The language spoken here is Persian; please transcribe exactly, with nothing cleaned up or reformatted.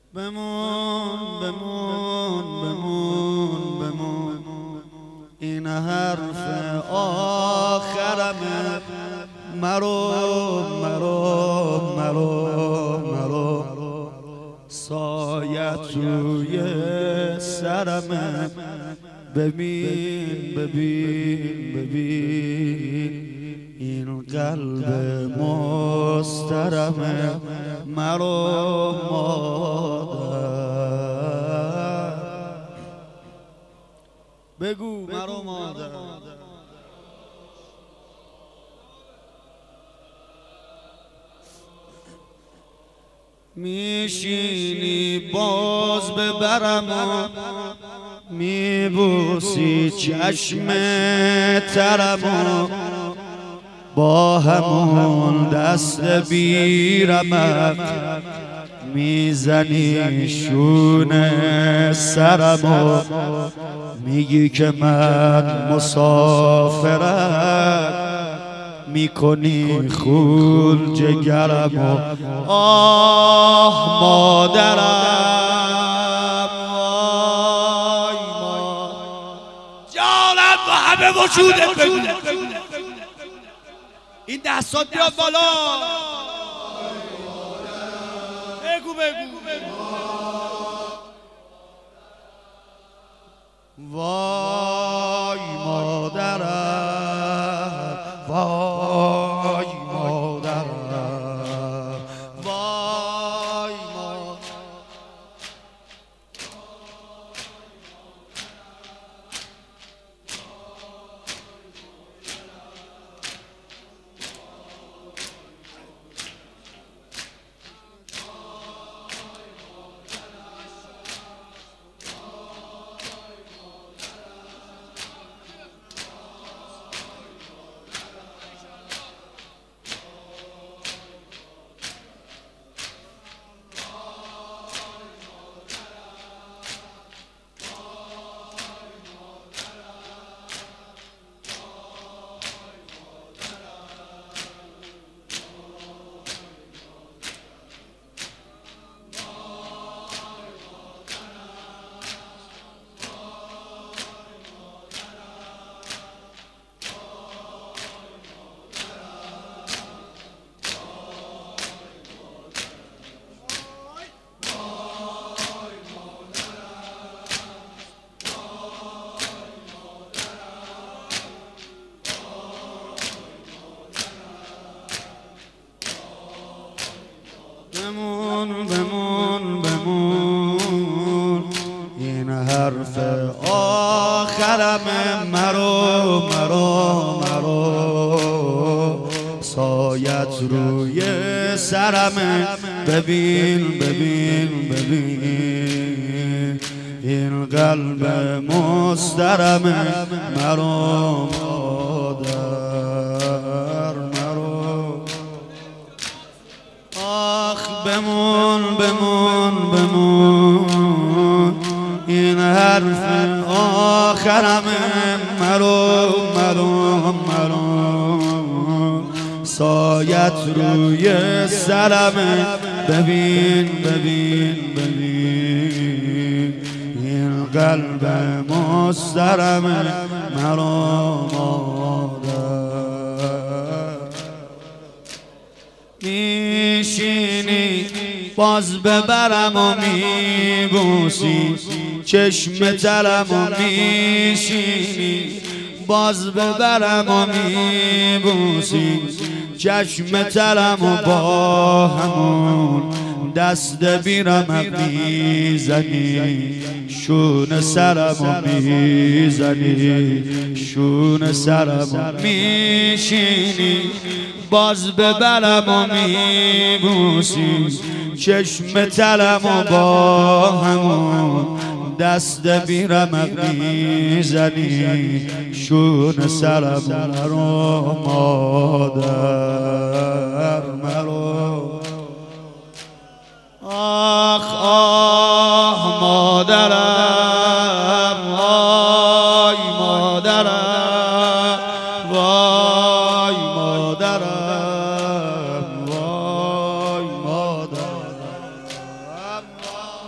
بمون بمون بمون بمون این حرف آخرمه. مرو مرو مرو مرو سایت روی سرمه. ببین ببین ببین این قلب مسترمه. مرو مادر بگو مرو مادر. میشینی باز ببرم و میبوسی چشم ترم و با همون دست بیرمق میزنی شونه سرم و میگی که من مسافرم. میکنی خول جگرم و آه مادرم وای ما جانم با همه وجودت بگو. این دستات بیاد بالا بگو بگو وای مادرم وای مادرم وای مادرم. بمون بمون بمون این حرف آخرمه. مرو مرو مرو سایت روی سرمه. ببین ببین ببین این قلب مسترمه. مرو مادر مرو آخ بمون بمون بمون این حرف آخرمه. مرو مرو مرو سایت روی سرمه. ببین ببین ببین این قلب مسترمه. مرو مادر میشینی باز ببرم و میبوسی چشم ترم و میشینی باز ببرم و میبوسی چشم ترم و با همون دست بیرمق میزنی شون سرم و میزنی شون سرم و میشینی باز ببرم و میبوسی چشم ترم و با همون دست بیرمق میزنی شون سرم. مرو مادر مرو آخ آه مادرم وای مادرم وای مادرم وای مادرم